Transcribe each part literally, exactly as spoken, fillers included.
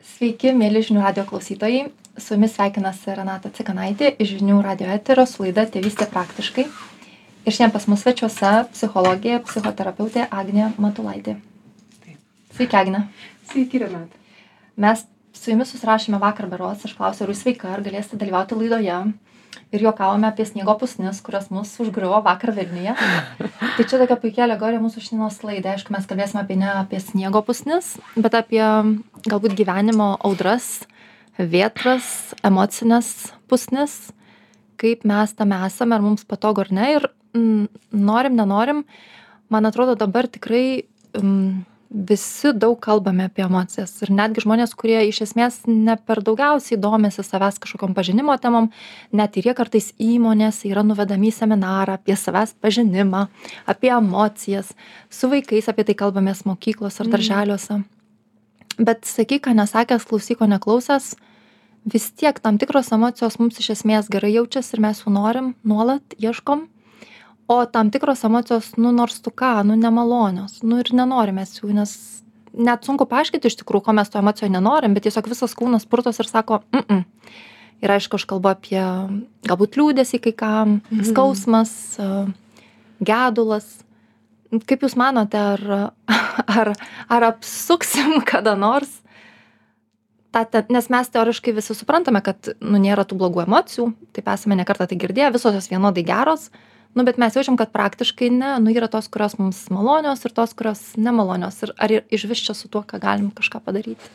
Sveiki, mėly žinių radio klausytojai. Su jumis sveikinasi Renata Cikanaitė iš žinių radio eterio su laida Tėvystė praktiškai. Ir šiandien pas mus svečiuose psichologė, psichoterapeutė Agnė Matulaitė. Taip. Sveiki, Agnė. Sveiki, Renata. Mes su jumis susirašėme vakar berods, aš klausiau, ar jūs sveika, ar galėsite dalyvauti laidoje. Ir juokavome apie sniego pusnis, kurios mus užgriuvo vakar Vilniuje. Tai čia tokia puikia alegorija mūsų šiandienos laidai. Aišku, mes kalbėsime apie ne apie sniego pusnis, bet apie galbūt gyvenimo audras, vėtras, emocinės pusnis, kaip mes tame esame, ar mums patogu ar ne. Ir mm, norim, nenorim, man atrodo dabar tikrai mm, visi daug kalbame apie emocijas. Ir netgi žmonės, kurie iš esmės ne per daugiausiai domisi savęs kažkokiom pažinimo temom, net ir jie kartais įmonėse yra nuvedami į seminarą apie savęs pažinimą, apie emocijas. Su vaikais apie tai kalbamės mokyklos ar darželiuose. Bet sakyk, ką nesakęs, klausyk, ko neklausęs, vis tiek tam tikros emocijos mums iš esmės gerai jaučiasi ir mes jų norim, nuolat ieškom. O tam tikros emocijos, nu nors tu ką, nu nemalonios, nu ir nenorim mes jų, nes net sunku paaiškinti iš tikrųjų, ko mes to emocijo nenorim, bet tiesiog visas kūnas purtos ir sako, mm-mm. Ir aišku, aš kalbu apie galbūt liūdesį kai kam, mm-hmm. skausmas, gedulas. Kaip jūs manote, ar, ar, ar apsuksim kada nors? Ta, ta, nes mes teoriškai visi suprantame, kad nu, nėra tų blogų emocijų, taip esame nekartą tai girdėję, visos jos vienodai geros. Nu, bet mes jaučiam, kad praktiškai ne, nu, yra tos, kurios mums malonios ir tos, kurios nemalonios. Ir ar išvis čia su tuo, ką galim kažką padaryti?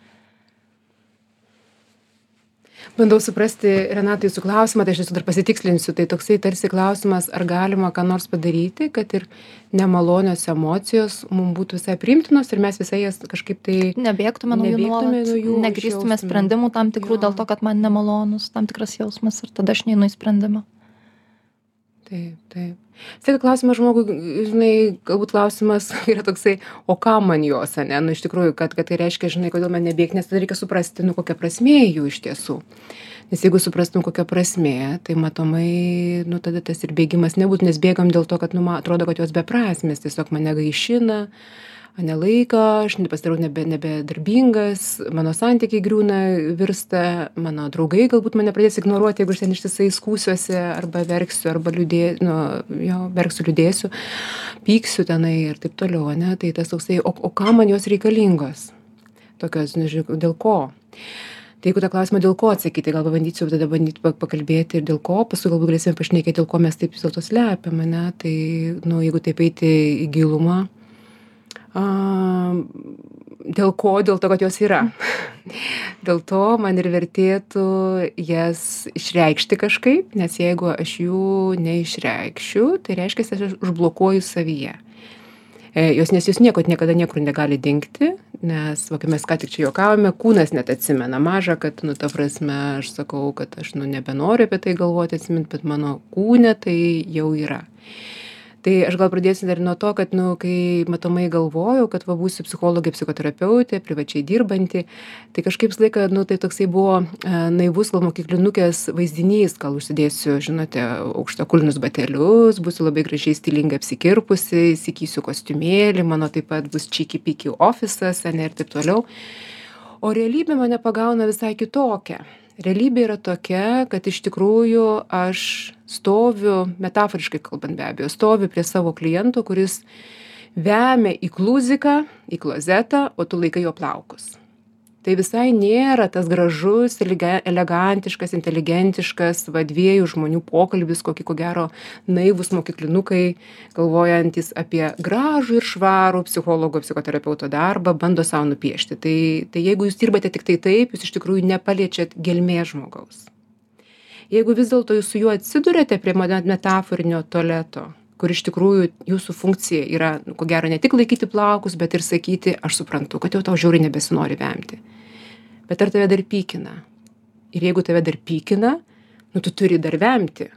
Bandau suprasti, Renata, jūsų klausimą, tai aš jūsų dar pasitikslinsiu. Tai toksai tarsi klausimas, ar galima ką nors padaryti, kad ir nemalonios emocijos mums būtų visai priimtinos ir mes visai jas kažkaip tai... Nebėgtume nuo jų nuolat, negrįžtume sprendimų tam tikrų jo. Dėl to, kad man nemalonus tam tikras jausmas ir tada aš neinu į sprendimą. Taip, taip. Sėka klausimas žmogui, žinai, galbūt klausimas yra toksai, o ką man jos, ne? Nu, iš tikrųjų, kad, kad tai reiškia, žinai, kodėl man nebėgti, nes tada reikia suprasti, nu, kokia prasmė jų iš tiesų. Nes jeigu suprastum, kokia prasmė, tai matomai, nu, tada tas ir bėgimas nebūtų, nes bėgam dėl to, kad, nu, man atrodo, kad jos beprasmės, tiesiog mane gaišina, nelaiko, aš pasidarau nebe, nebedarbingas, mano santykiai griūna, virsta, mano draugai galbūt mane pradės ignoruoti, jeigu aš ten ištisai skūsiuosi, arba verksiu, arba liūdė, nu, jo, verksiu, liūdėsiu, pyksiu tenai ir taip toliau, ne, tai tas toksai, o, o kam man jos reikalingos? Tokios, nežinau, dėl ko? Tai jeigu tą klausimą dėl ko atsakyti, gal pabandysiu tada bandyti pakalbėti ir dėl ko, paskui galbūt galėsime pašnekėti, dėl ko mes taip vis dėlto slepiame, ne, tai, nu, jeigu taip eiti į gilumą, A, dėl ko? Dėl to, kad jos yra. Dėl to man ir vertėtų jas išreikšti kažkaip, nes jeigu aš jų neišreikšiu, tai reiškia, kad aš užblokuoju savyje. E, jos, nes jos nieko niekada niekur negali dingti, nes, va, kai mes ką tik čia juokavome, kūnas net atsimena mažą, kad, nu, ta prasme, aš sakau, kad aš, nu, nebenoriu apie tai galvoti, atsimint, bet mano kūne tai jau yra. Tai aš gal pradėsiu dar nuo to, kad, nu, kai matomai galvojau, kad va būsiu psichologė, psichoterapeutė, privačiai dirbanti, tai kažkaip visą laiką, nu, tai toksai buvo e, naivus, gal mokyklinukės vaizdinys, gal užsidėsiu, žinote, aukštakulnius batelius, būsiu labai gražiai stilingai apsikirpusi, įsikysiu kostiumėlį, mano taip pat bus čiki-piki ofisas, ne, ir taip toliau. O realybė mane pagauna visai kitokią. Realybė yra tokia, kad iš tikrųjų aš stoviu, metaforiškai kalbant be abejo, stoviu prie savo kliento, kuris vemia į kluziką, į klozetą, o tu laikai jo plaukus. Tai visai nėra tas gražus, elegantiškas, inteligentiškas, va, dviejų žmonių pokalbis, kokį ko gero naivus mokyklinukai, galvojantis apie gražų ir švarų psichologo, psichoterapeuto darbą, bando savo nupiešti. Tai, tai jeigu jūs dirbate tik tai taip, jūs iš tikrųjų nepaliečiat gelmės žmogaus. Jeigu vis dėlto jūs su juo atsiduriate prie metaforinio tualeto, kur iš tikrųjų jūsų funkcija yra, nu, ko gero, ne tik laikyti plaukus, bet ir sakyti, aš suprantu, kad jau tau žiauriai nebesinori vemti. Bet ar tave dar pykina? Ir jeigu tave dar pykina, nu, tu turi dar vemti.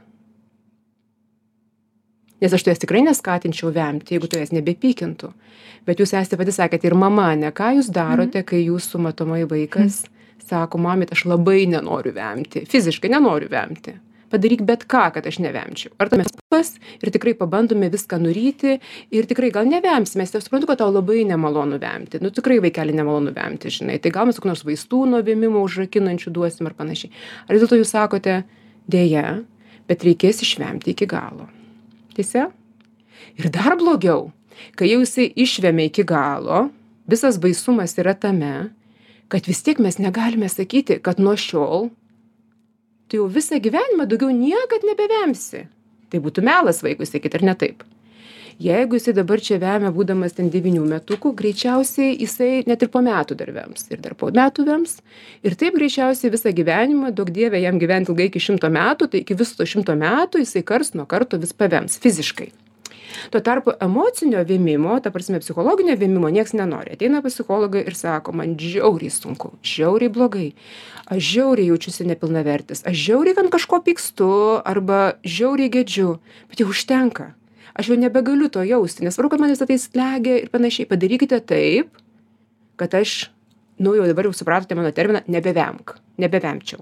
Nes aš tavęs tikrai neskatinčiau vemti, jeigu tavęs nebepykintų. Bet jūs esate pati sakėte ir mama, ne, ką jūs darote, kai jūsų matomai vaikas sako, mamit, aš labai nenoriu vemti, fiziškai nenoriu vemti. padaryk bet ką, kad aš nevemčiau. Ar mes pas ir tikrai pabandome viską nuryti ir tikrai gal nevemsime, nes aš suprantu, kad tau labai nemalonu vemti. Nu tikrai vaikelį nemalonu vemti, žinai. Tai gal mes kokių nors vaistų nuo vėmimo užrakinančių duosim ar panašiai. Ar vis dėlto jūs sakote, dėja, bet reikės išvemti iki galo. Tiesa? Ir dar blogiau, kai jau jisai išvemė iki galo, visas baisumas yra tame, kad vis tiek mes negalime sakyti, kad nuo šiol tu jau visą gyvenimą daugiau niekad nebevemsi. Tai būtų melas vaikui sakyti, ar ne taip? Jeigu jisai dabar čia vemia, būdamas ten devynių metukų, greičiausiai jisai net ir po metų dar vems. Ir dar po metų vems. Ir taip greičiausiai visą gyvenimą, daug dievė jam gyventi ilgai iki šimto metų, tai iki viso to šimto metų jisai kars nuo karto vis pavems fiziškai. Tuo tarpu emocinio vėmimo, ta prasme psichologinio vėmimo nieks nenori. Ateina pas psichologą ir sako, man žiauriai sunku, žiauriai blogai, aš žiauriai jaučiuosi nepilnavertis, aš žiauriai ant kažko pykstu arba žiauriai gedžiu, bet jau užtenka. Aš jau nebegaliu to jausti, nesvarbu, kad man visą tai slegia ir panašiai. Padarykite taip, kad aš, nu jau dabar jau supratote mano terminą, nebevemk, nebevemčiau.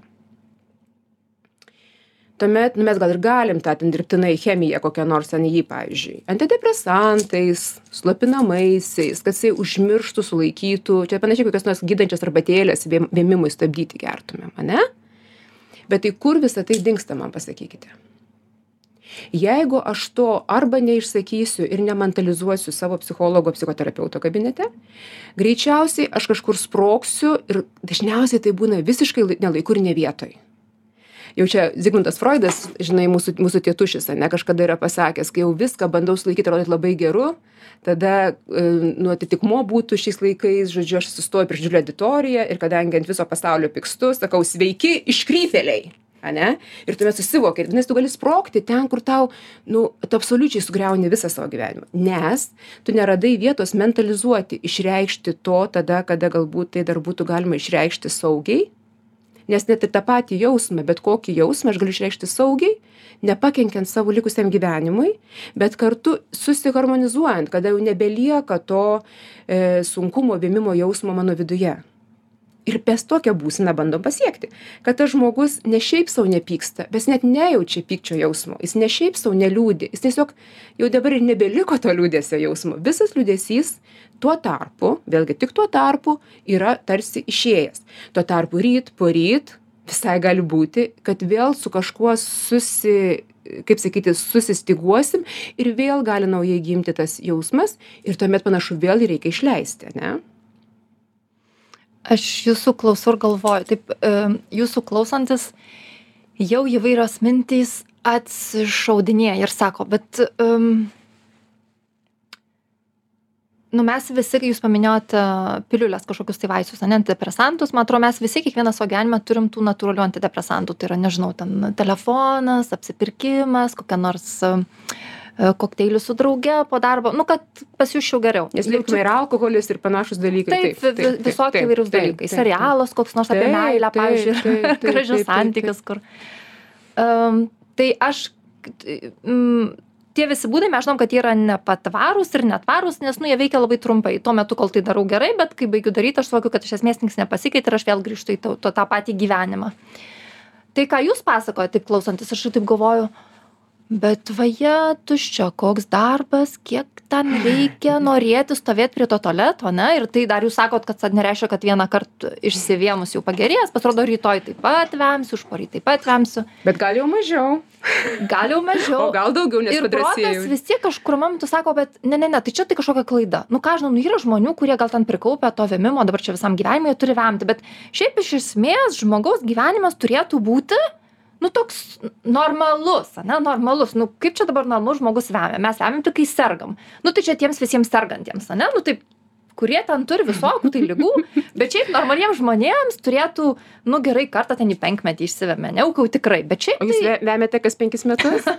Tuomet, nu mes gal ir galim tą ten dirbtinai chemiją kokią nors ant jį, pavyzdžiui, antidepresantais, slopinamaisiais, kad jisai užmirštų, sulaikytų, čia panašiai kokios nors gydančios arbatėlės vėmimui stabdyti gertumėm, ane? Bet tai kur visą tai dingsta, man pasakykite? Jeigu aš to arba neišsakysiu ir nemantalizuosiu savo psichologo, psichoterapeuto kabinete, greičiausiai aš kažkur sproksiu ir dažniausiai tai būna visiškai nelaiku ir ne vietoj. Jau čia Zigmundas Freudas, žinai, mūsų, mūsų tėtušis, ne, kažkada yra pasakęs, kai jau viską bandau sulaikyti, rodyti labai geru, tada, e, nu, atitikmuo būtų šiais laikais, žodžiu, aš sustoju prieš didžiulę auditoriją ir kadangi ant viso pasaulio pykstu, sakau, sveiki, iškrypėliai, ane? Ir tuomet susivoki, nes tu gali sprogti ten, kur tau, nu, tu absoliučiai sugriauni visą savo gyvenimą. Nes tu neradai vietos mentalizuoti, išreikšti to tada, kada galbūt tai dar būtų galima išreikšti saugiai. Nes net ir tą patį jausmą, bet kokį jausmą aš galiu išreikšti saugiai, nepakenkiant savo likusiam gyvenimui, bet kartu susiharmonizuojant, kada jau nebelieka to e, sunkumo, vėmimo jausmo mano viduje. Ir mes tokią būseną bandom pasiekti, kad tas žmogus ne šiaip sau nepyksta, bet net nejaučia pykčio jausmo, jis ne šiaip sau neliūdi, jis tiesiog jau dabar ir nebeliko to liūdesio jausmo. Visas liūdesys tuo tarpu, vėlgi tik tuo tarpu, yra tarsi išėjęs. Tuo tarpu ryt, poryt visai gali būti, kad vėl su kažkuo susi, kaip sakyti, susistiguosim ir vėl gali naujai gimti tas jausmas ir tuomet panašu vėl jį reikia išleisti, ne? Aš jūsų klausau ir galvoju, taip, jūsų klausantis jau įvairios mintys atsišaudinėja ir sako, bet um, nu mes visi, kai jūs paminėjote piliulės kažkokius tai vaistus, ne, antidepresantus, man atrodo, mes visi kiekvieną savo gyvenimą turim tų natūralių antidepresantų, tai yra, nežinau, ten telefonas, apsipirkimas, kokia nors uh, kokteilių su drauge po darbo, nu, kad pasijusčiau geriau. Nes liekame ir alkoholis ir panašus dalykai. Taip, taip, taip, visokie įvairūs dalykai. Taip, Serialas koks nors taip, apie meilę, pavyzdžiui, gražius santykius, kur. Um, tai aš, um, tie visi būdai, mes žinom, kad jie yra nepatvarūs ir netvarūs, nes, nu, jie veikia labai trumpai. Tuo metu, kol tai darau gerai, bet kai baigiu daryti, aš suvokiu, kad iš esmės niks nepasikeitė ir aš vėl grįžtu į to, to, tą patį gyvenimą. Tai, ką jūs pasakojate, taip klausantis, aš taip galvoju, bet vaje tuščia, koks darbas, kiek ten reikia norėti stovėti prie to tualeto, ne? Ir tai dar jūs sakot, kad nereiškia, kad vieną kartą išsivėmus jau pagerės, pasirodo rytoj taip pat vemsiu, užporyt taip pat vemsiu. Bet gal jau mažiau. Gal jau mažiau. O gal daugiau, nes padrąsėjau. Ir protas vis tiek kažkur momentu sako, bet ne, ne, ne, tai čia tai kažkokia klaida. Nu ką žinau, nu yra žmonių, kurie gal ten prikaupia to vėmimo, dabar čia visam gyvenimui jie turi vemti, bet šiaip iš esmės žmogaus gyvenimas turėtų būti nu toks normalus, ane, normalus, nu kaip čia dabar normalus žmogus vemia, mes vemiam tik kai sergam, nu tai čia tiems visiems sergantiems, ane, nu taip, kurie ten turi visokių tai ligų, bet šiaip normaliems žmonėms turėtų, nu gerai, kartą ten į penkmetį išsivemia, neaukau tikrai, bet šiaip tai... O jūs tai... vemiate kas penkis metus?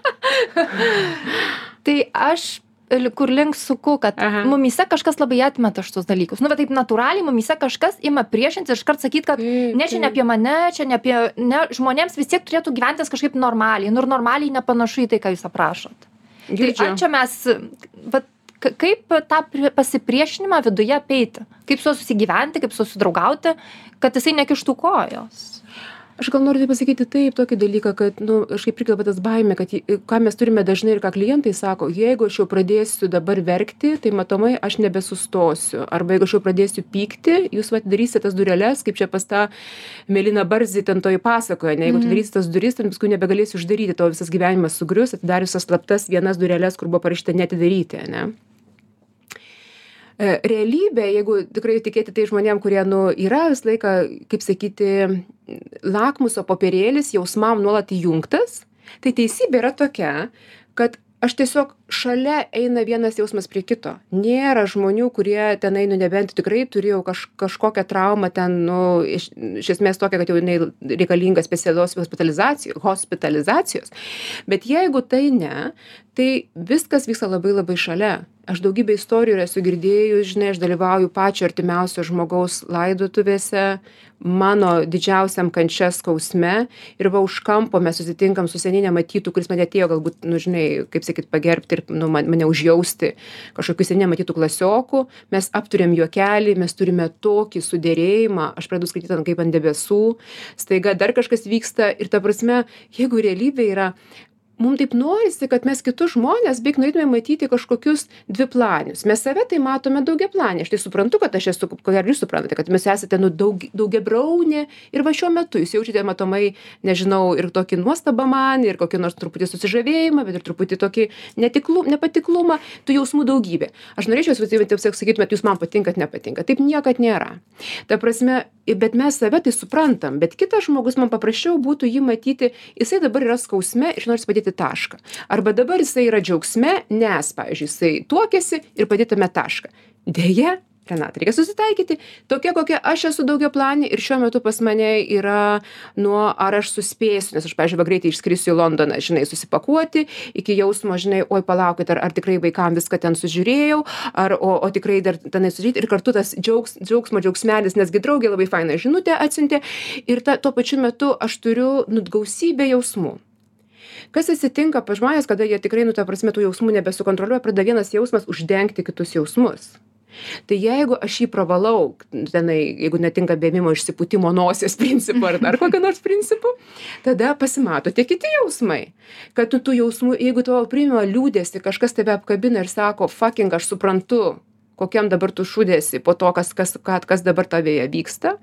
Tai aš kur link suku, kad Aha. mumyse kažkas labai atmeta šitus dalykus. Nu, bet taip natūraliai mumyse kažkas ima priešinti ir iškart sakyti, kad ne čia ne apie mane, čia ne apie... Ne, žmonėms vis tiek turėtų gyventis kažkaip normaliai. Nu ir normaliai nepanašu į tai, ką jūs aprašot. Girdžiu. Tai ar čia mes... Vat, kaip tą pasipriešinimą viduje apeiti? Kaip su juo susigyventi, kaip su juo susidraugauti, kad jisai nekištų kojos? Aš gal noriu tai pasakyti taip, tokį dalyką, kad, nu, aš kaip prikalba tas baimė, kad jei- ką mes turime dažnai ir ką klientai sako, jeigu aš jau pradėsiu dabar verkti, tai matomai aš nebesustosiu. Arba jeigu aš jau pradėsiu pykti, jūs va darysite tas dureles, kaip čia pas tą Meliną Barzį ten toj pasakoje, ne, jeigu tu darysi tas duris, tai paskui nebegalėsi uždaryti, tavo visas gyvenimas sugrius, atidarius tas slaptas vienas dureles, kur buvo parašyta neatidaryti, ne. E, Realybė, jeigu tikrai tikėti tai žmonėm, kurie, nu, yra visą laiką, kaip sakyti, lakmuso popierėlis jausmam nuolat įjungtas, tai teisybė yra tokia, kad aš tiesiog šalia eina vienas jausmas prie kito. Nėra žmonių, kurie ten eina, nebent tikrai turėjau kaž, kažkokią traumą ten, nu, iš, iš esmės tokia, kad jau jinai reikalinga specialios hospitalizacijos, hospitalizacijos. Bet jeigu tai ne, tai viskas vyksta labai labai šalia. Aš daugybę istorijų esu girdėjus, žinai, aš dalyvauju pačio artimiausio žmogaus laidotuvėse, mano didžiausiam kančia skausme ir va už kampo mes susitinkam su seniai nematytų, kuris mane atėjo galbūt, nu, žinai, kaip sakyt, pagerbti ir, nu, man- mane užjausti kažkokių seniai nematytų klasiokų, mes apturėm juokelį, mes turime tokį sudėrėjimą, aš pradedu skaityti ant kaip ant debesų, staiga dar kažkas vyksta ir ta prasme, jeigu realybė yra, mums taip norisi, kad mes kitus žmonės beveik norėtume matyti kažkokius dviplanius. Mes save tai matome daugiaplanį. Aš tai suprantu, kad aš esu, ko gero jūs suprantate, kad mes esate nu, daug, daugiabraunė ir va šiuo metu jūs jaučiate matomai, nežinau, ir tokį nuostabą man, ir kokį nors truputį susižavėjimą, bet ir truputį tokį netiklu, nepatiklumą, tų jausmų daugybė. Aš norėčiau, kad jūs sakytumėt, jūs man patinkat, nepatinka. Taip niekad nėra. Ta prasme, bet mes save tai suprantam, bet kitas žmogus man paprasčiau būtų jį matyti, jisai dabar yra skausme ir nori padėti tašką. Arba dabar jisai yra džiaugsme, nes, pavyzdžiui, jisai tuokėsi ir padėtume tašką. Deja, Renata, reikia susitaikyti. Tokia, kokia aš esu daugiaplanė ir šiuo metu pas mane yra nuo ar aš suspėsiu, nes aš, pavyzdžiui, va greitai išskrisiu į Londoną, žinai, susipakuoti, iki jausmo, žinai, oi palaukit, ar, ar tikrai vaikam viską ten sužiūrėjau, ar, o, o tikrai dar tenai sužiūrėti ir kartu tas džiaugs, džiaugsmo džiaugsmelis, nesgi draugė labai fainą žinutę atsiuntė ir ta, tuo pačiu metu aš turiu nu, gausybę jausmų. Kas atsitinka pa žmonės, kada jie tikrai, nu, ta prasme, tų jausmų nebesukontroliuoja, pradeda vienas jausmas uždengti kitus jausmus. Tai jeigu aš jį pravalau, tenai, jeigu netinka bėmimo išsipūtimo nosies principu ar dar kokio nors principu, tada pasimato tie kiti jausmai. Kad tu tų jausmų, jeigu tavo priima liūdėsi, kažkas tave apkabina ir sako, fucking, aš suprantu, kokiam dabar tu šūdėsi po to, kas, kas, kas, kas dabar tavėje vyksta,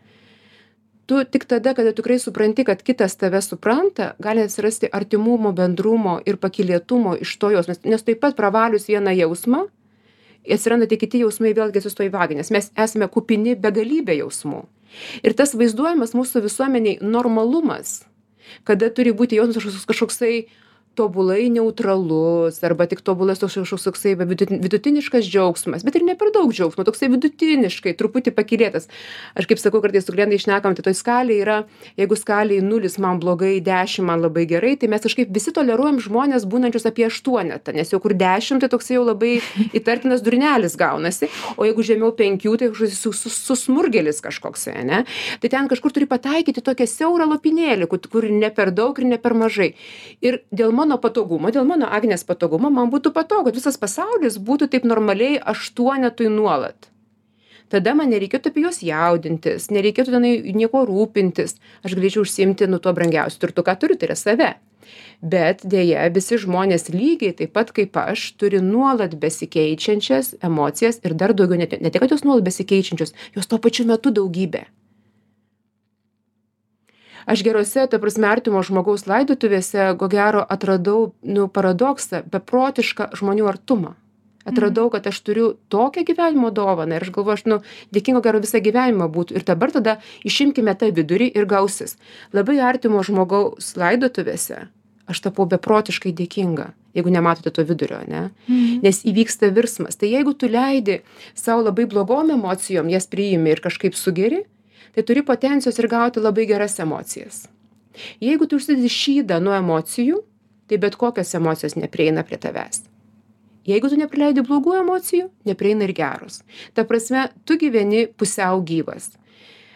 tu tik tada, kada tikrai supranti, kad kitas tave supranta, gali atsirasti artimumo, bendrumo ir pakilėtumo iš to jausmės. Nes taip pat pravalius vieną jausmą, atsiranda tie kiti jausmai vėlgi sustoja į vagį, nes mes esame kupini begalybė jausmų. Ir tas vaizduojamas mūsų visuomeniai normalumas, kada turi būti jausmas kažkoks, kažkoksai tobulai neutralus arba tik tobulas toks kažkoksai vidutiniškas džiaugsmas, bet ir ne per daug džiaugsmo, toksai vidutiniškai, truputį pakylėtas. Aš kaip sakau, kartais su klientais šnekam, tai toj skalėje yra, jeigu skalėje nulis man blogai, dešimt man labai gerai, tai mes kažkaip visi toleruojam žmonės būnančius apie aštuonetą, nes jau kur dešimt, tai toksai jau labai įtartinas durnelis gaunasi, o jeigu žemiau penkių, tai susmurgelis kažkoks, ne? Tai ten kažkur turi pataikyti tokią siaurą lopinėlį, kur ne per daug ir ne per mažai. Ir dėl mano patogumo, dėl mano Agnės patogumo, man būtų patogu, kad visas pasaulis būtų taip normaliai aštuonetui nuolat. Tada man nereikėtų apie juos jaudintis, nereikėtų tenai nieko rūpintis. Aš galėčiau užsiimti nu tuo brangiausiu turtu, ką turiu, tai yra save. Bet dėja, visi žmonės lygiai taip pat kaip aš turi nuolat besikeičiančias emocijas ir dar daugiau, ne, ne tik, kad jos nuolat besikeičiančios, jos tuo pačiu metu daugybė. Aš gerose, ta prasme, artimo žmogaus laidotuvėse, ko gero, atradau, nu, paradoksą, beprotišką žmonių artumą. Atradau, kad aš turiu tokią gyvenimo dovaną ir aš galvoju, aš, nu, dėkinga gero visą gyvenimą būtų. Ir dabar tada išimkime tą vidurį ir gausis. Labai artimo žmogaus laidotuvėse aš tapau beprotiškai dėkinga, jeigu nematote to vidurio, ne? Mhm. Nes įvyksta virsmas. Tai jeigu tu leidi savo labai blogom emocijom, jas priimi ir kažkaip sugeri, tai turi potencijos ir gauti labai geras emocijas. Jeigu tu užsidedi šydą nuo emocijų, tai bet kokios emocijos neprieina prie tavęs. Jeigu tu neprileidi blogų emocijų, neprieina ir geros. Ta prasme, tu gyveni pusiau gyvas.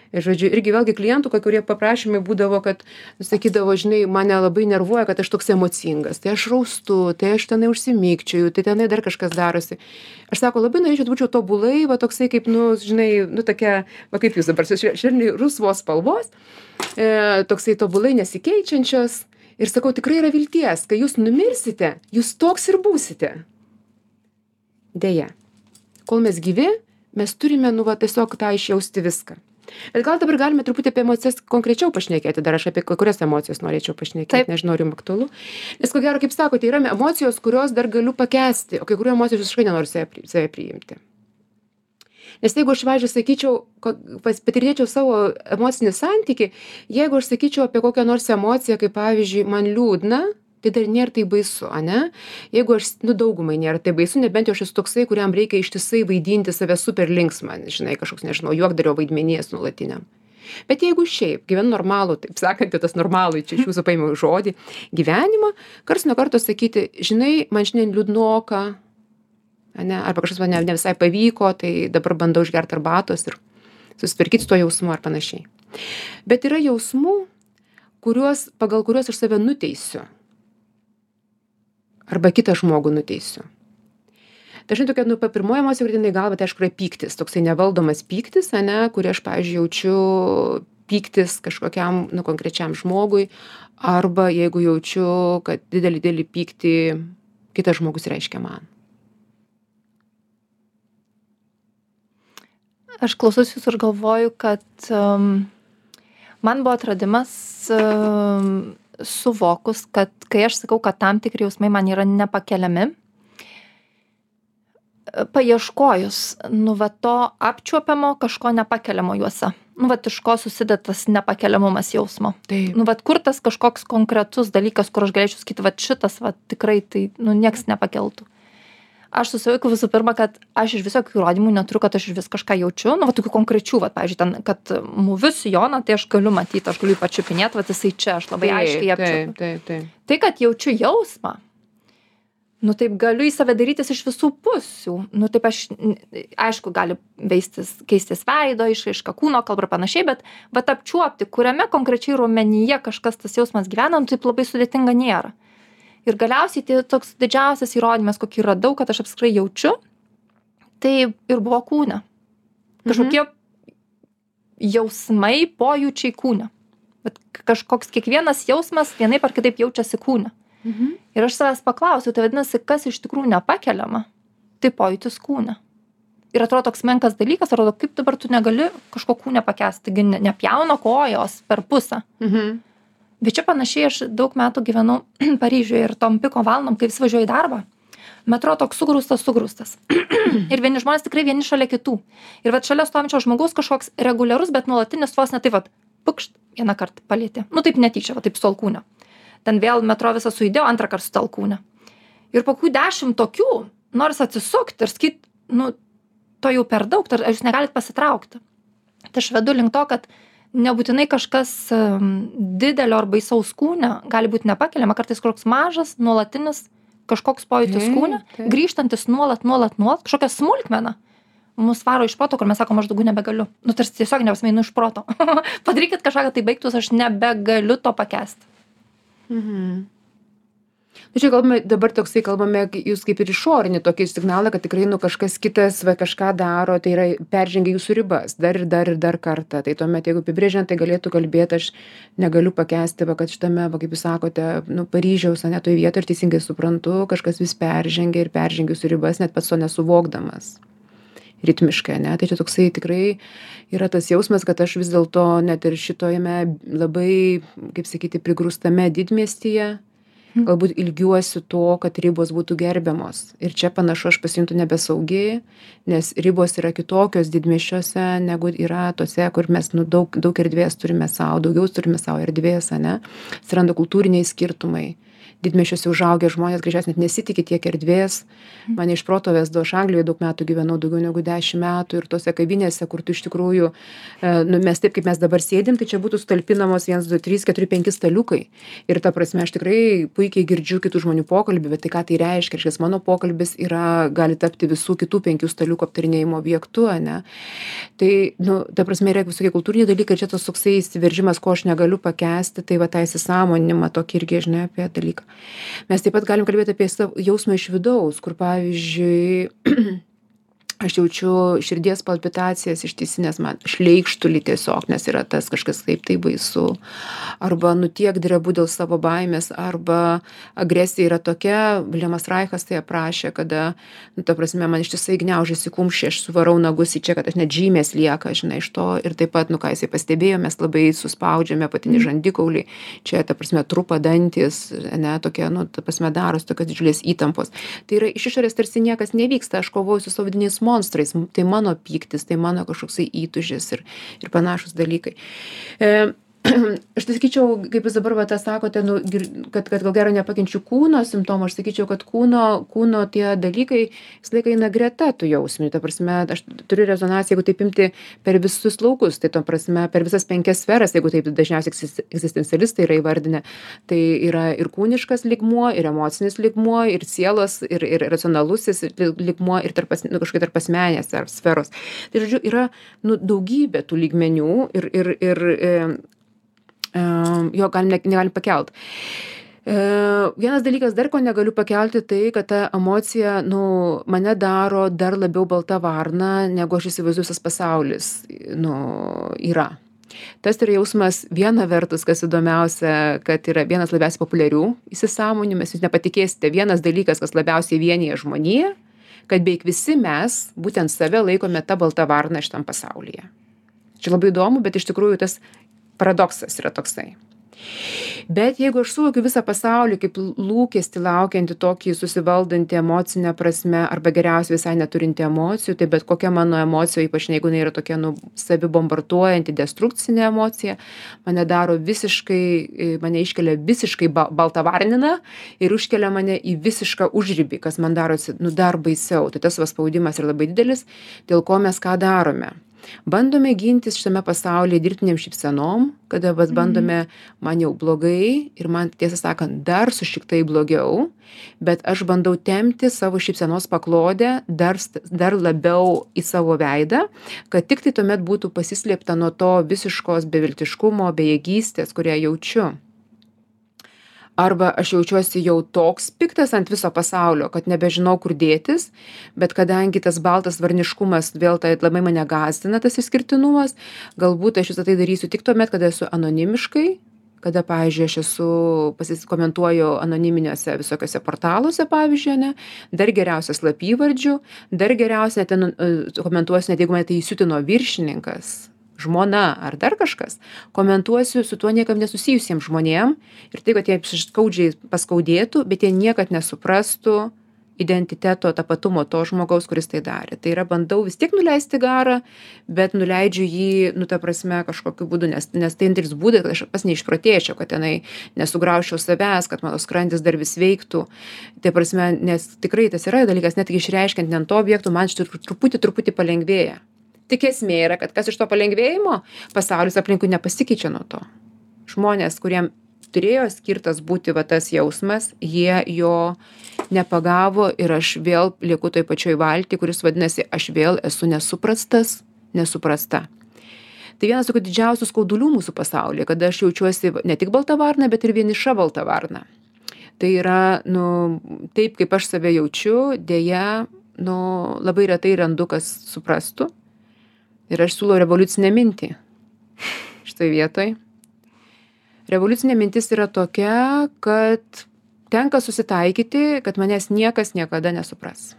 Ir žodžiu, irgi vėlgi klientų, kai kurie paprašymai būdavo, kad sakydavo, žinai, mane labai nervuoja, kad aš toks emocingas, tai aš raustu, tai aš tenai užsimykčiau, tai tenai dar kažkas darosi. Aš sako, labai norėčiau, būčiau tobulai, va toksai kaip, nu, žinai, nu tokia, va kaip jūs dabar, švelniai rusvos spalvos, e, toksai tobulai nesikeičiančios. Ir sakau, tikrai yra vilties, kai jūs numirsite, jūs toks ir būsite. Deja, kol mes gyvi, mes turime, nu, va, tiesiog tą išjausti viską. Bet gal dabar galime truputį apie emocijas konkrečiau pašnekėti, dar aš apie kai kurias emocijas norėčiau pašnekėti, Taip. nežinau, ar jums aktualu. Nes ko gero, kaip sakote, yra emocijos, kurios dar galiu pakęsti, o kai kurių emocijų visiškai nenoriu save, pri- save priimti. Nes jeigu aš, važiuoju, sakyčiau, ko- pas- patyrinėčiau savo emocinį santykį, jeigu aš sakyčiau apie kokią nors emociją, kaip pavyzdžiui, man liūdna, tai dar nėra tai baisu, ane? Jeigu aš, nu, daugumai nėra tai baisu, nebent jau aš esu toksai, kuriam reikia ištisai vaidinti save super linksmą, žinai, kažkoks, nežinau, juokdario vaidmenies nuolatiniam. Bet jeigu šiaip gyvenu normalų, taip sakant, tas normalų, čia iš jūsų paėmiau žodį, gyvenimą, karts nuo karto sakyti, žinai, man šiandien liūdnoka, ane, arba kažkas man ne, ne visai pavyko, tai dabar bandau išgerti arbatos ir susitvarkyti su to jausmu ar panašiai. Bet yra jausmų, kuriuos, pagal kuriuos aš save nuteisiu. Arba kitą žmogų nuteisiu. Dažnai tokia, nu, pirmoji emocija, kuri ateina į galvą, tai aišku, yra pyktis, toksai nevaldomas pyktis, ane, kurį aš, pavyzdžiui, jaučiu pyktis kažkokiam, nu, konkrečiam žmogui, arba jeigu jaučiu, kad didelį, didelį pyktį kitas žmogus reiškia man. Aš klausiausi jūsų ir galvoju, kad um, man buvo atradimas um, suvokus, kad kai aš sakau, kad tam tikri jausmai man yra nepakeliami, paieškojus, nu, va, to apčiuopiamo kažko nepakeliamo juose. Nu, va, iš ko susideda tas nepakeliamumas jausmo. Taip. Nu, va, kur tas kažkoks konkretus dalykas, kur aš galėčiau sakyti, va, šitas, va, tikrai tai, nu, nieks nepakeltų. Aš susivokiu visų pirma, kad aš iš visokių įrodymų neturiu, kad aš iš vis kažką jaučiu, nu, va, tokių konkrečių, va, pavyzdžiui, ten, kad mūviu sijoną, tai aš galiu matyti, aš galiu jį pačiupinėti, va, jisai čia, aš labai aiškiai apčiuopiu. Taip, taip, taip. Tai, kad jaučiu jausmą, nu, taip galiu į save darytis iš visų pusių, nu, taip aš, aišku, gali veistis, keistis veido, išraiška kūno kalba ir panašiai, bet, va, apčiuopti, kuriame konkrečiai raumenyje kažkas tas jausmas gyvena, nu, taip labai sudėtinga nėra. Ir galiausiai tai toks didžiausias įrodymas, kokį radau, kad aš apskritai jaučiu, tai ir buvo kūne. Kažkokie jausmai, pojūčiai kūne. Bet kažkoks kiekvienas jausmas vienaip ar kitaip jaučiasi kūne. Mhm. Ir aš savęs paklausiau, tai vadinasi, kas iš tikrųjų nepakeliama, tai pojūtis kūne. Ir atrodo toks menkas dalykas, atrodo, kaip dabar tu negali kažko kūne pakęsti, taigi ne, nepjauna kojos per pusę. Mhm. Bet čia panašiai aš daug metų gyvenau Paryžiuje ir tom piko valandom, kai vis važiuoju į darbą, metro toks sugrūstas, sugrūstas. Ir vieni žmonės tikrai vieni šalia kitų. Ir vat šalia stovinčio žmogaus kažkoks reguliarus, bet nuolatinis vos ne taip vat, pukšt, vieną kartą palėtė. Nu taip netyčia, va taip su alkūne. Ten vėl metro visą sujudėjo, antrą kartą su alkūne. Ir po kokių dešimt tokių, nors atsisukti ir sakyt, nu, to jau per daug, ar jūs negalit pasitraukti. Tai aš vedu link to, kad nebūtinai kažkas um, didelio ar baisaus kūne gali būti nepakeliama, kartais koks mažas, nuolatinis kažkoks pojūtis Taip, kūne, taip. grįžtantis nuolat, nuolat, nuolat, kažkokia smulkmena mus varo iš proto, kur mes sakom, aš daugiau nebegaliu. Nu, tarsi tiesiog nepasmeinu iš proto. Padarykit kažką, kad tai baigtus, aš nebegaliu to pakęsti. Mhm. Nu, čia kalbame, dabar toksai kalbame, jūs kaip ir išorinį tokį signalą, kad tikrai, nu, kažkas kitas va, kažką daro, tai yra peržengia jūsų ribas, dar ir dar ir dar kartą. Tai tuomet, jeigu apibrėžiant, tai galėtų kalbėti, aš negaliu pakęsti, va, kad šitame, va, kaip jūs sakote, nu, Paryžiaus, ne, toje vietoje, ir teisingai suprantu, kažkas vis peržengia ir peržengia jūsų ribas, net pats to nesuvokdamas. Ritmiškai, ne? Tai čia toksai tikrai yra tas jausmas, kad aš vis dėlto net ir šitojame labai, kaip sakyti, prigrūstame didmiestyje, galbūt ilgiuosi to, kad ribos būtų gerbiamos. Ir čia panašu aš pasijuntu nebesaugi, nes ribos yra kitokios didmiesčiuose, negu yra tose, kur mes nu, daug, daug erdvės turime savo, daugiau turime savo erdvės, ne? Atsiranda kultūriniai skirtumai. didmiesčiuose užaugę žmonės greičiausiai net nesitiki tiek erdvės. Mane iš proto vesdavo, aš Anglijoje daug metų gyvenau, daugiau negu dešimt metų, ir tose kavinėse, kur tu iš tikrųjų, nu, mes taip, kaip mes dabar sėdim, tai čia būtų sutalpinamos vienas, du, trys, keturi, penki staliukai. Ir ta prasme, aš tikrai puikiai girdžiu kitų žmonių pokalbį, bet tai ką tai reiškia? Reiškia, mano pokalbis yra, gali tapti visų kitų penkių staliukų aptarinėjimo objektu, ne? Tai, nu, ta prasme, yra visokie kultūriniai dalykai, čia tas toksai įsiveržimas, ko aš negaliu pakęsti, tai va tą įsisąmoninimą tokį irgi, žinai, apie dalyką. Mes taip pat galim kalbėti apie savo jausmą iš vidaus, kur, pavyzdžiui, aš jaučiu širdies palpitacijas ištisinės, man šleikštulį tiesiog, nes yra tas kažkas taip tai baisu. Arba nu tiek drebu dėl savo baimės, arba agresija yra tokia, Viljamas Raichas tai aprašė, kada, nu, ta prasme, man ištisai gniaužiasi kumščiai, aš suvarau nagus į čia, kad aš net žymės lieka, žinai, iš to. Ir taip pat, nu ką jisai pastebėjo, mes labai suspaudžiame apatinį žandikaulį, čia, ta prasme, trupa dantis, ne, tokia, nu, ta prasme, daros tokios didžiulės įtampos. Tai yra iš išorės tarsi niekas nevyksta, aš kovoju su savo vidiniais monstrais, tai mano pyktis, tai mano kažkoksai įtūžis ir, ir panašus dalykai. E, aš tai sakyčiau, kaip jūs dabar va tą sakote, nu, kad, kad gal gero nepakenčiu kūno simptomų, aš sakyčiau, kad kūno, kūno tie dalykai vis laiką eina greta tų jausminių. Ta prasme, aš turiu rezonaciją, jeigu taip imti per visus laukus, tai to prasme, per visas penkias sferas, jeigu taip dažniausiai egzistencialistai yra įvardinę, tai yra ir kūniškas lygmuo, ir emocinis lygmuo, ir sielos, ir, ir racionalusis lygmuo, ir tarp, nu, kažkokia tarp asmenės ar sferos. Tai, žodžiu, yra, nu, daugybė tų lygmenių ir, ir, ir e, jo galim, ne, negalim pakelt. E, vienas dalykas dar, ko negaliu pakelti, tai, kad ta emocija, nu, mane daro dar labiau balta varna, negu aš įsivaizduoju visas pasaulis, nu, yra. Tas yra jausmas viena vertus, kas įdomiausia, kad yra vienas labiausiai populiarių įsisąmonimų, mes jūs nepatikėsite, vienas dalykas, kas labiausiai vienyje žmoniją, kad beveik visi mes būtent save laikome tą baltą varną šitam pasaulyje. Čia labai įdomu, bet iš tikrųjų tas paradoksas yra toksai. Bet jeigu aš suvokiu visą pasaulį kaip lūkestį laukiantį tokį susivaldantį emocinę prasme arba geriausiai visai neturinti emocijų, tai bet kokia mano emocija, ypač jeigu jinai yra tokia, nu, savibombarduojanti destrukcinė emocija, mane daro visiškai, mane iškelia visiškai baltavarnina ir užkelia mane į visišką užribį, kas man darosi, nu, dar baisiau. Tai tas spaudimas yra labai didelis, dėl ko mes ką darome. Bandome gintis šitame pasaulyje dirbtiniam šypsenom, kada vas bandome, man jau blogai ir man, tiesą sakant, dar sušiktai blogiau, bet aš bandau tempti savo šypsenos paklodę dar, dar labiau į savo veidą, kad tik tai tuomet būtų pasislėpta nuo to visiškos beviltiškumo, bejėgystės, kurią jaučiu. Arba aš jaučiuosi jau toks piktas ant viso pasaulio, kad nebežinau, kur dėtis, bet kadangi tas baltas varniškumas vėl tai labai mane gąsdina, tas išskirtinumas, galbūt aš visą tai darysiu tik tuomet, kada esu anonimiškai, kada, pavyzdžiui, aš esu pasikomentuoju anoniminiuose visokiuose portaluose, pavyzdžiui, ne, dar geriausia slapyvardžių, dar geriausia ten komentuosiu, net jeigu mane tai įsiutino viršininkas, žmona ar dar kažkas, komentuosiu su tuo niekam nesusijusiems žmonėm ir tai, kad jie skaudžiai paskaudėtų, bet jie niekad nesuprastų identiteto, tapatumo to žmogaus, kuris tai darė. Tai yra, bandau vis tiek nuleisti garą, bet nuleidžiu jį, nu, ta prasme, kažkokiu būdu, nes, nes tai antris būdas, kad aš pas neišprotėčiau, kad tenai nesugraužčiau savęs, kad mano skrandis dar vis veiktų. Tai prasme, nes tikrai tas yra dalykas, net išreiškiant ant to objektų, man štai truputį, truputį palengvėja. Tik esmė yra, kad kas iš to palengvėjimo, pasaulis aplinkui nepasikeičia nuo to. Žmonės, kuriem turėjo skirtas būti va tas jausmas, jie jo nepagavo ir aš vėl lieku toj pačioj valty, kuris vadinasi, aš vėl esu nesuprastas, nesuprasta. Tai vienas tokių didžiausių skaudulių mūsų pasaulyje, kada aš jaučiuosi ne tik balta varna, bet ir vieniša balta varna. Tai yra, nu, taip kaip aš save jaučiu, dėja, nu, labai retai randu, kas suprastų. Ir aš siūlau revoliucinę mintį šitoj vietoj. Revoliucinė mintis yra tokia, kad tenka susitaikyti, kad manęs niekas niekada nesupras.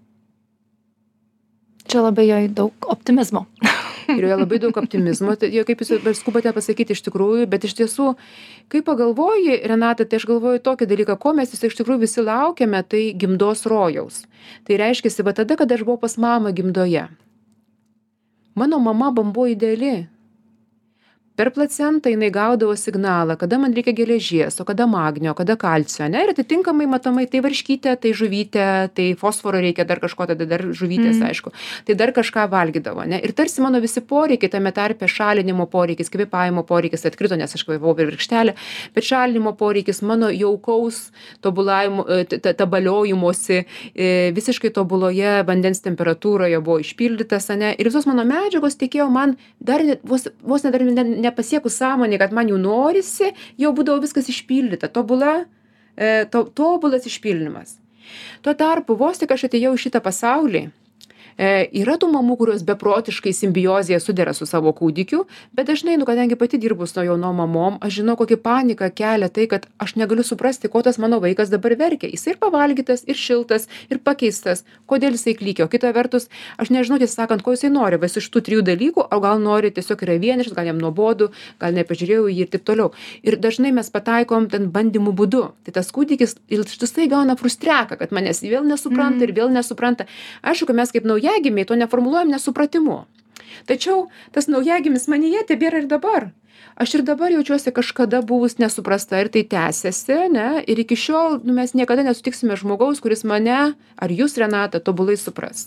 Čia labai joj daug optimizmo. Ir joje labai daug optimizmo, tai, kaip jūs skubate pasakyti iš tikrųjų, bet iš tiesų, kai pagalvoji, Renata, tai aš galvoju tokį dalyką, ko mes iš tikrųjų visi laukiame, tai gimdos rojaus. Tai reiškia, va tada, kada aš buvau pas mamą gimdoje. Mano mama buvo ideali. per placentą jinai gaudavo signalą, kada man reikia geležies, o kada magnio, kada kalcio, ne? Ir atitinkamai matomai tai varškytė, tai žuvytė, tai fosforo reikia dar kažko, tada dar žuvytės, mm. aišku. Tai dar kažką valgydavo, ne? Ir tarsi mano visi poreikiai, tame tarpe šalinimo poreikis, kvėpavimo poreikis atkrito, nes aš kvėpavau per virkštelę, bet šalinimo poreikis, mano jaukaus tobulavimo, tabaliojimosi, visiškai tobuloje vandens temperatūroje buvo išpildytas, ne? Ir visos mano medžiagos tikėjo man dar net, vos, vos net dar ne, nepasiekus sąmonė, kad man jų norisi, jau būdavo viskas išpildyta, tobula, e, to, tobulas išpildymas. Tuo tarpu, vos tik aš atėjau į šitą pasaulį, e, yra tų mamų, kurios beprotiškai simbiozėje sudera su savo kūdikiu, bet dažnai, nu, kadangi pati dirbu su jaunom mamom, aš žinau, kokį paniką kelia tai, kad aš negaliu suprasti, ko tas mano vaikas dabar verkia. Jis ir pavalgytas, ir šiltas, ir pakeistas. Kodėl jisai klykia? O kita vertus, aš nežinau, tiesą sakant, ko jisai nori, vas iš tų trijų dalykų, o gal nori tiesiog yra vienišas, gal jam nuobodu, gal nepažiūrėjau jį ir taip toliau. Ir dažnai mes pataikom ten bandymų būdu. Tai tas kūdikis ištisai gauna frustriaką, kad manęs vėl nesupranta mm. ir vėl nesupranta. Aišku, mes kaip naujagimiai to neformuluojam nesupratimu. Tačiau tas naujagimis manyje tebėra ir dabar. Aš ir dabar jaučiuosi kažkada buvus nesuprasta ir tai tęsiasi, ne? Ir iki šiol nu, mes niekada nesutiksime žmogaus, kuris mane ar jūs, Renata, tobulai supras.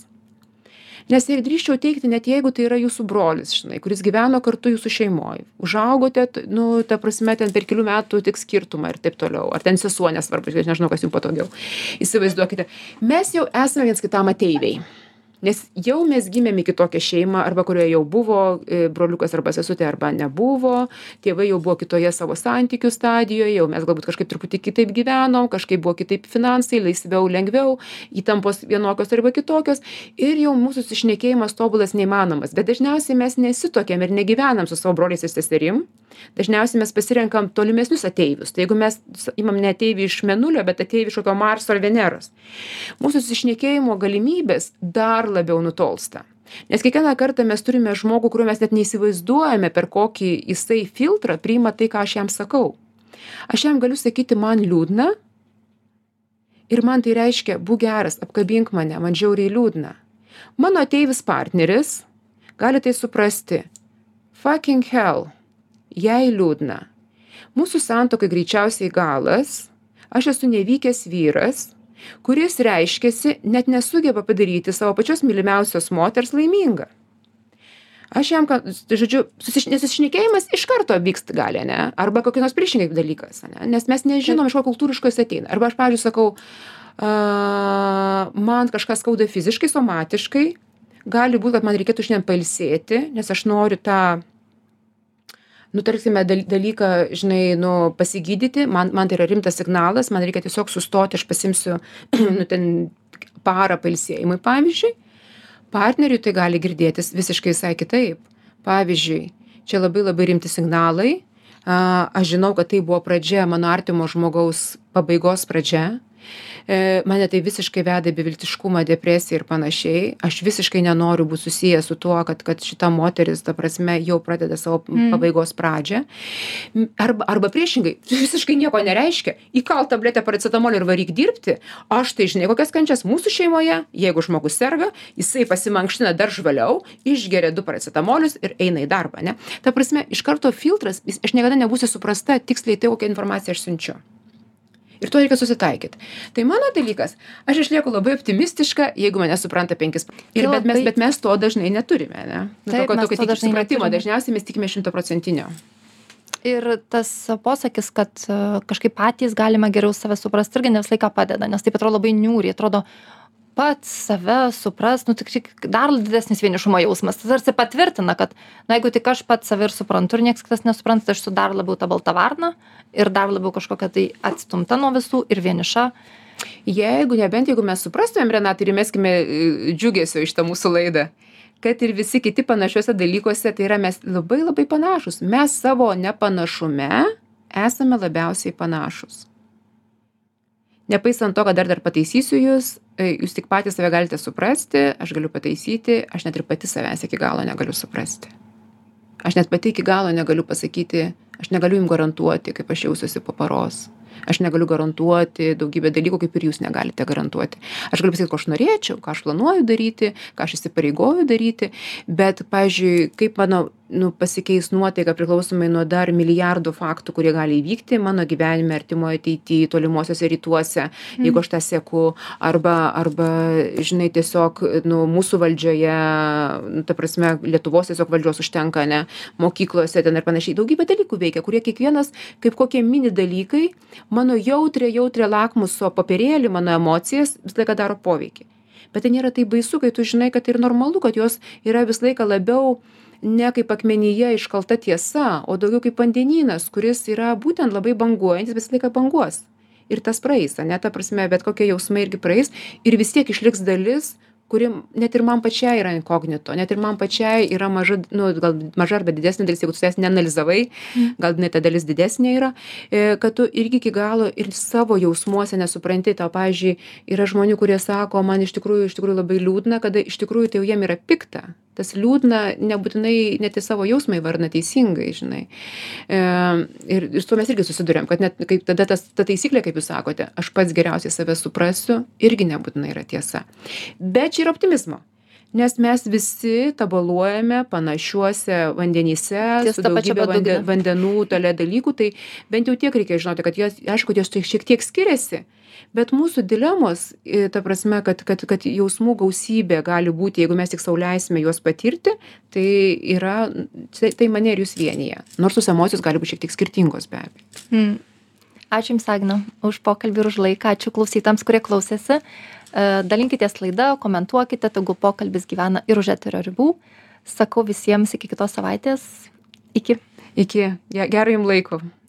Nes ir drįščiau teikti, net jeigu tai yra jūsų brolis, žinai, kuris gyveno kartu jūsų šeimoje. Užaugote, nu, ta prasme, ten per kelių metų tik skirtumą ir taip toliau. Ar ten sesuo, nesvarbu, aš nežinau, kas jums patogiau. Įsivaizduokite, mes jau esame viens kitam ateiviai. Nes jau mes gimėm į kitokią šeimą, arba kurioje jau buvo e, broliukas arba sesutė, arba nebuvo, tėvai jau buvo kitoje savo santykių stadijoje, jau mes galbūt kažkaip truputį kitaip gyvenom, kažkaip buvo kitaip finansai, laisviau, lengviau, įtampos vienokios arba kitokios, ir jau mūsų susišnekėjimas tobulas neįmanomas. Bet dažniausiai mes nesitokiam ir negyvenam su savo broliais ir seserim, dažniausiai mes pasirenkam tolimesnius ateivius. Tai jeigu mes imam ne ateivį iš Mėnulio, bet ateivį iš kokio Marso ar Veneros, mūsų susišnekėjimo galimybės dar labiau nutolsta. Nes kiekvieną kartą mes turime žmogų, kuriuo mes net neįsivaizduojame, per kokį jisai filtrą priima tai, ką aš jam sakau. Aš jam galiu sakyti, man liūdna, ir man tai reiškia, būk geras, apkabink mane, man žiauriai liūdna. Mano ateivis partneris gali tai suprasti. Fucking hell, jai liūdna. Mūsų santuokai greičiausiai galas, aš esu nevykęs vyras, kuris reiškiasi net nesugeba padaryti savo pačios mylimiausios moters laimingą. Aš jam, žodžiu, nesusišnekėjimas iš karto vyksta gali, ne? Arba kokį nors priešingai dalykas, ne? Nes mes nežinom, iš ko kultūriškai jis ateina. Arba aš, pavyzdžiui, sakau, uh, man kažkas skauda fiziškai, somatiškai, gali būti, kad man reikėtų šiandien pailsėti, nes aš noriu tą nu, tarkime, dalyką, žinai, nu, pasigydyti, man, man tai yra rimtas signalas, man reikia tiesiog sustoti, aš pasimsiu, nu, ten parą pailsėjimui, pavyzdžiui. Partneriui tai gali girdėtis visiškai visai kitaip. Pavyzdžiui, čia labai labai rimti signalai, a, aš žinau, kad tai buvo pradžia, mano artimo žmogaus pabaigos pradžia. E, mane tai visiškai veda į beviltiškumą, depresiją ir panašiai. Aš visiškai nenoriu būti susijęs su tuo, kad, kad šita moteris, ta prasme, jau pradeda savo mm. pabaigos pradžią. Arba, arba priešingai, visiškai nieko nereiškia. Įkalt tabletę paracetamolio ir varyk dirbti. Aš tai žinai, kokias kančias mūsų šeimoje, jeigu žmogus serga, jisai pasimankština dar žvaliau, išgeria du paracetamolius ir eina į darbą. Ne? Ta prasme, iš karto filtras, aš niekada nebūsiu suprasta tiksliai tai, kokią informaciją aš siunčiu. Ir to reikia susitaikyti. Tai mano dalykas, aš išlieku labai optimistiška, jeigu mane supranta penkis. Ir bet mes, bet mes to dažnai neturime, ne? Taip, tokio, mes tokio to tik dažnai supratimo. neturime. Dažniausiai mes tikime šimtaprocentinio. Ir tas posakis, kad e, kažkaip patys galime geriau save suprasti, irgi ne visą laiką padeda, nes taip atrodo labai niūriai, atrodo pats save supras, nu tik dar didesnis vienišumo jausmas. Tas tarsi patvirtina, kad na, jeigu tik aš pats save ir suprantu ir nieks kitas nesupranta, tai aš esu dar labiau ta balta varna ir dar labiau kažkokia tai atstumta nuo visų ir vieniša. Jeigu nebent, jeigu mes suprastumėm, Renata, ir meskime džiugesio iš tą mūsų laidą, kad ir visi kiti panašiuose dalykuose, tai yra mes labai labai panašus. Mes savo nepanašume esame labiausiai panašus. Nepaisant to, kad dar dar pataisysiu jūs, jūs tik patys save galite suprasti, aš galiu pataisyti, aš net ir pati savęs iki galo negaliu suprasti. Aš net pati iki galo negaliu pasakyti, aš negaliu jums garantuoti, kaip aš jausiuosi po paros. Aš negaliu garantuoti daugybę dalykų, kaip ir jūs negalite garantuoti. Aš galiu pasakyti, ko aš norėčiau, ką aš planuoju daryti, ką aš įsipareigoju daryti, bet, pavyzdžiui, kaip mano nu, pasikeis nuotaika priklausomai nuo dar milijardų faktų, kurie gali įvykti mano gyvenime, artimoje ateityje, tolimuosiuose rytuose, mm. jeigu aš tą seku, arba, arba, žinai, tiesiog, nu, mūsų valdžioje, nu, ta prasme, Lietuvos tiesiog valdžios užtenka, ne, mokyklose ten ir panašiai, daugybė dalykų veikia, kurie kiekvienas, kaip kokie mini dalykai, mano jautrė, jautrė lakmuso papirėlį, mano emocijas visą laiką daro poveikį. Bet tai nėra taip baisu, kai tu žinai, kad tai ir normalu, kad jos yra visą laiką labiau ne kaip akmenyje iškalta tiesa, o daugiau kaip vandenynas, kuris yra būtent labai banguojantis, visą laiką banguos. Ir tas praeis, ne, ta prasme, bet kokie jausmai irgi praeis ir vis tiek išliks dalis, kuri net ir man pačiai yra inkognito, net ir man pačiai yra maža, nu, gal maža arba didesnė dalis, jeigu tu jas neanalizavai, mm. gal net ta dalis didesnė yra, kad tu irgi iki galo ir savo jausmuose nesupranti. Tau, pavyzdžiui, yra žmonių, kurie sako, man iš tikrųjų, iš tikrųjų labai liūdna, kada iš tikrųjų tai jau jiem yra pikta. Tas liūdna nebūtinai net į savo jausmą įvardina teisingai, žinai. E, ir, ir su tuo mes irgi susidurėm, kad net kaip tada tas, ta taisyklė, kaip jūs sakote, aš pats geriausiai save suprasiu, irgi nebūtinai yra tiesa. Bet čia yra optimizmo. Nes mes visi tabaluojame panašiuose vandenyse, Ties su daugybė vande, bedugne. vandenų, tolia dalykų, tai bent jau tiek reikia žinoti, kad jos, aišku, jos šiek tiek skiriasi. Bet mūsų dilemos, ta prasme, kad, kad, kad jausmų gausybė gali būti, jeigu mes tik sau leisime juos patirti, tai yra, tai, tai mane ir jūs vienyje. Nors tos emocijos gali būti šiek tiek skirtingos be abejo. Hmm. Ačiū Jums, Agna, už pokalbį ir už laiką. Ačiū klausytams, kurie klausėsi. Dalinkitės laidą, komentuokite, tegu pokalbis gyvena ir už eterio ribų. Sakau visiems iki kitos savaitės. Iki. Iki. Gero Jums laiko.